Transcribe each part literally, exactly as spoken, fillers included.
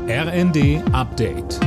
R N D Update.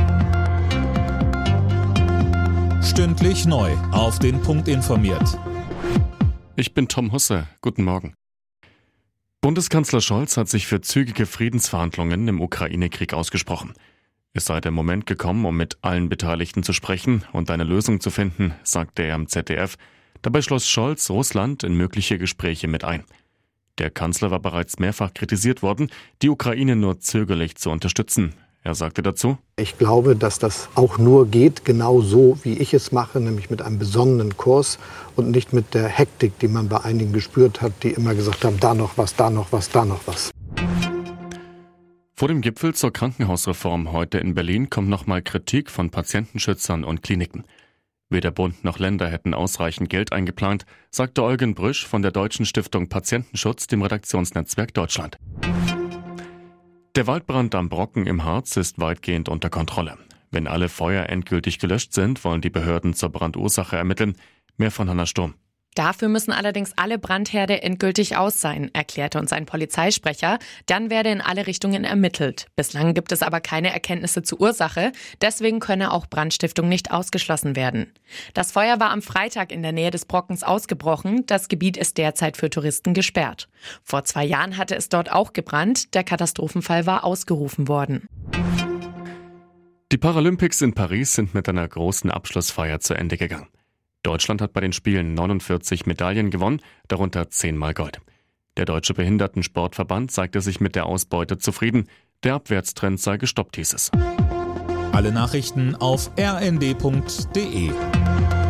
Stündlich neu auf den Punkt informiert. Ich bin Tom Husse. Guten Morgen. Bundeskanzler Scholz hat sich für zügige Friedensverhandlungen im Ukraine-Krieg ausgesprochen. Es sei der Moment gekommen, um mit allen Beteiligten zu sprechen und eine Lösung zu finden, sagte er im Z D F. Dabei schloss Scholz Russland in mögliche Gespräche mit ein. Der Kanzler war bereits mehrfach kritisiert worden, die Ukraine nur zögerlich zu unterstützen. Er sagte dazu: Ich glaube, dass das auch nur geht, genau so, wie ich es mache, nämlich mit einem besonnenen Kurs und nicht mit der Hektik, die man bei einigen gespürt hat, die immer gesagt haben, da noch was, da noch was, da noch was. Vor dem Gipfel zur Krankenhausreform heute in Berlin kommt nochmal Kritik von Patientenschützern und Kliniken. Weder Bund noch Länder hätten ausreichend Geld eingeplant, sagte Eugen Brüsch von der Deutschen Stiftung Patientenschutz dem Redaktionsnetzwerk Deutschland. Der Waldbrand am Brocken im Harz ist weitgehend unter Kontrolle. Wenn alle Feuer endgültig gelöscht sind, wollen die Behörden zur Brandursache ermitteln. Mehr von Hanna Sturm. Dafür müssen allerdings alle Brandherde endgültig aus sein, erklärte uns ein Polizeisprecher. Dann werde in alle Richtungen ermittelt. Bislang gibt es aber keine Erkenntnisse zur Ursache. Deswegen könne auch Brandstiftung nicht ausgeschlossen werden. Das Feuer war am Freitag in der Nähe des Brockens ausgebrochen. Das Gebiet ist derzeit für Touristen gesperrt. Vor zwei Jahren hatte es dort auch gebrannt. Der Katastrophenfall war ausgerufen worden. Die Paralympics in Paris sind mit einer großen Abschlussfeier zu Ende gegangen. Deutschland hat bei den Spielen neunundvierzig Medaillen gewonnen, darunter zehnmal Gold. Der Deutsche Behindertensportverband zeigte sich mit der Ausbeute zufrieden. Der Abwärtstrend sei gestoppt, hieß es. Alle Nachrichten auf r n d punkt d e.